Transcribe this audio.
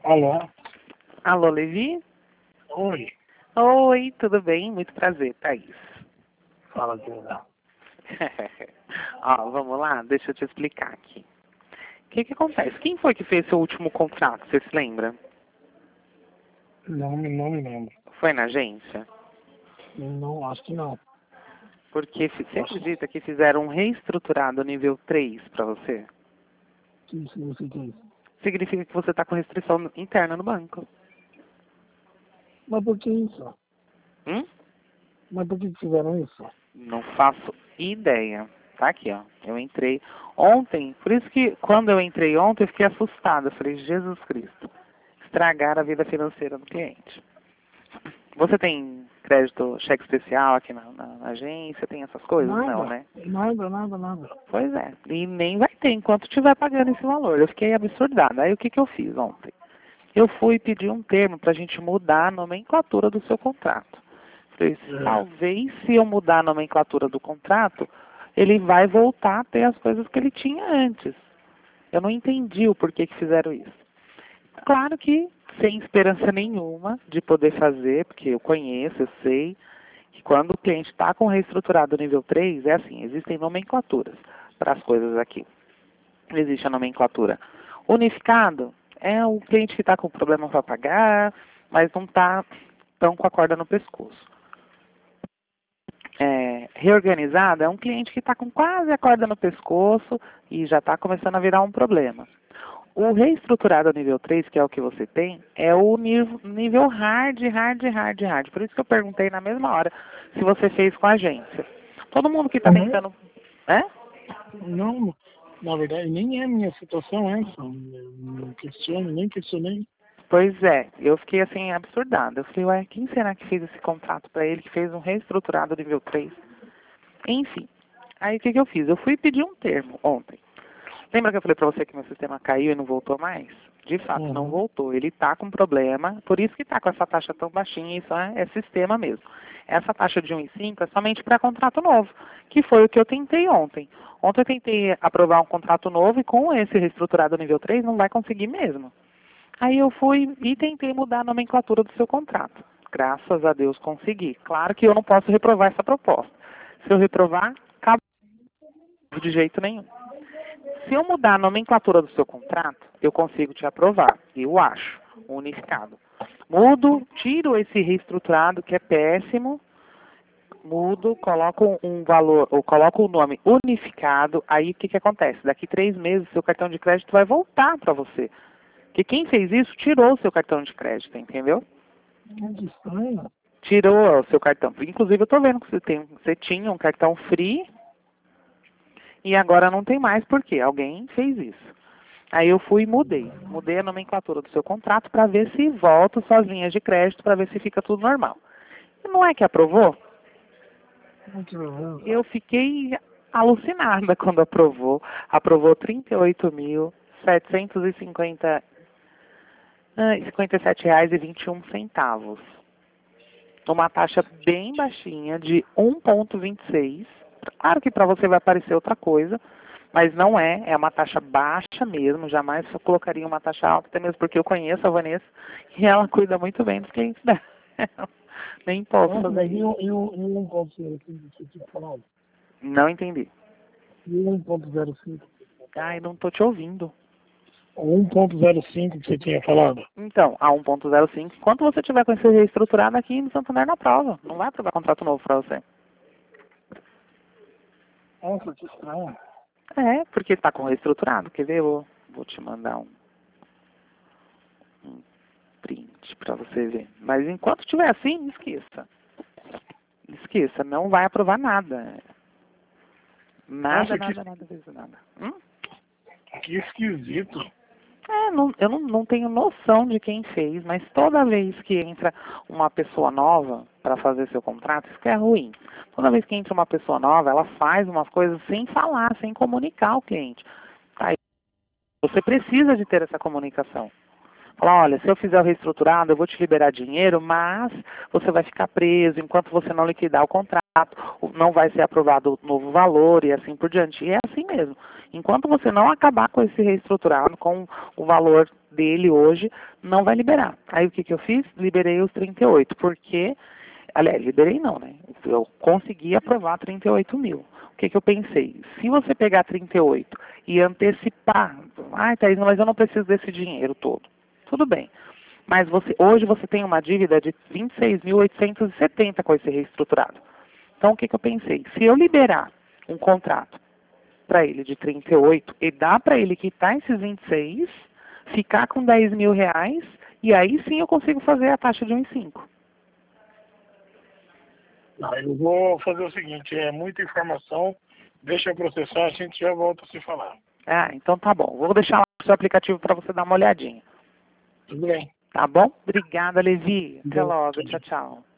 Alô? Alô, Levi? Oi. Oi, tudo bem? Muito prazer, Thaís. Fala, Dina. Ó, vamos lá, deixa eu te explicar aqui. O que acontece? Quem foi que fez seu último contrato, você se lembra? Não me lembro. Foi na agência? Não, acho que não. Porque você acredita que fizeram um reestruturado nível 3 para você? Que significa isso? Significa que você está com restrição interna no banco. Mas por que isso? Hum? Mas por que fizeram isso? Não faço ideia. Tá aqui, ó. Eu entrei ontem, por isso que quando eu entrei ontem eu fiquei assustada. Eu falei, Jesus Cristo, estragar a vida financeira do cliente. Você tem crédito, cheque especial aqui na agência? Tem essas coisas? Nada. Não, né? Nada. Pois é. E nem vai ter enquanto estiver pagando esse valor. Eu fiquei absurdada. Aí o que eu fiz ontem? Eu fui pedir um termo para a gente mudar a nomenclatura do seu contrato. Falei, talvez se eu mudar a nomenclatura do contrato, ele vai voltar a ter as coisas que ele tinha antes. Eu não entendi o porquê que fizeram isso. Claro que sem esperança nenhuma de poder fazer, porque eu conheço, eu sei que quando o cliente está com reestruturado nível 3, é assim, existem nomenclaturas para as coisas aqui. Existe a nomenclatura unificado, é o cliente que está com problema para pagar, mas não está tão com a corda no pescoço. Reorganizado é um cliente que está com quase a corda no pescoço e já está começando a virar um problema. O reestruturado nível 3, que é o que você tem, é o nível hard. Por isso que eu perguntei na mesma hora se você fez com a agência. Todo mundo que está tentando... É? Não, na verdade, nem é a minha situação essa. Nem questionei. Pois é, eu fiquei assim absurdada. Eu falei, ué, quem será que fez esse contrato para ele, que fez um reestruturado nível 3? Enfim, aí o que eu fiz? Eu fui pedir um termo ontem. Lembra que eu falei para você que meu sistema caiu e não voltou mais? De fato, não voltou. Ele está com problema, por isso que está com essa taxa tão baixinha, isso é sistema mesmo. Essa taxa de 1,5 é somente para contrato novo, que foi o que eu tentei ontem. Ontem eu tentei aprovar um contrato novo e com esse reestruturado nível 3 não vai conseguir mesmo. Aí eu fui e tentei mudar a nomenclatura do seu contrato. Graças a Deus consegui. Claro que eu não posso reprovar essa proposta. Se eu reprovar, acabou de jeito nenhum. Se eu mudar a nomenclatura do seu contrato, eu consigo te aprovar. Eu acho, unificado. Mudo, tiro esse reestruturado que é péssimo, mudo, coloco um valor, ou coloco o nome unificado, aí o que acontece? Daqui 3 meses, seu cartão de crédito vai voltar para você. Porque quem fez isso tirou o seu cartão de crédito, entendeu? Que estranho. Tirou o seu cartão. Inclusive, eu estou vendo que você tinha um cartão free e agora não tem mais, porque alguém fez isso. Aí eu fui e mudei. Mudei a nomenclatura do seu contrato para ver se volta suas linhas de crédito, para ver se fica tudo normal. E não é que aprovou? Eu fiquei alucinada quando aprovou. Aprovou 38.757,21. Uma taxa bem baixinha de 1,26. Claro que para você vai aparecer outra coisa, mas não é uma taxa baixa mesmo, jamais eu colocaria uma taxa alta, até mesmo porque eu conheço a Vanessa e ela cuida muito bem dos clientes dela. Nem posso fazer isso. E o 1.05 que você tinha falado? Não entendi. E o 1.05? Ai, não estou te ouvindo. O 1.05 que você tinha falado? Então, a 1,05, enquanto você tiver com esse reestruturado aqui no Santander na prova, não vai aprovar contrato novo para você. Nossa, que estranho. É, porque está com reestruturado. Quer ver? Eu vou te mandar um print para você ver. Mas enquanto estiver assim, esqueça. Esqueça, não vai aprovar nada. Nada. Que esquisito. Eu não tenho noção de quem fez, mas toda vez que entra uma pessoa nova para fazer seu contrato, isso que é ruim. Toda vez que entra uma pessoa nova, ela faz umas coisas sem falar, sem comunicar ao cliente. Aí, você precisa de ter essa comunicação. Falar, olha, se eu fizer o reestruturado, eu vou te liberar dinheiro, mas você vai ficar preso enquanto você não liquidar o contrato, não vai ser aprovado o novo valor e assim por diante. E é assim mesmo. Enquanto você não acabar com esse reestruturado, com o valor dele hoje, não vai liberar. Aí o que eu fiz? Liberei os 38, porque, aliás, liberei não, né? Eu consegui aprovar 38 mil. O que eu pensei? Se você pegar 38 e antecipar, Thaís, mas eu não preciso desse dinheiro todo. Tudo bem. Mas hoje você tem uma dívida de 26.870 com esse reestruturado. Então, o que eu pensei? Se eu liberar um contrato para ele de 38 e dar para ele quitar esses 26, ficar com 10 mil reais, e aí sim eu consigo fazer a taxa de 1,5. Não, eu vou fazer o seguinte, é muita informação, deixa eu processar, a gente já volta a se falar. Então tá bom. Vou deixar lá o seu aplicativo para você dar uma olhadinha. Tudo bem. Tá bom? Obrigada, Levi. Até Bom, logo. tudo. Tchau, tchau.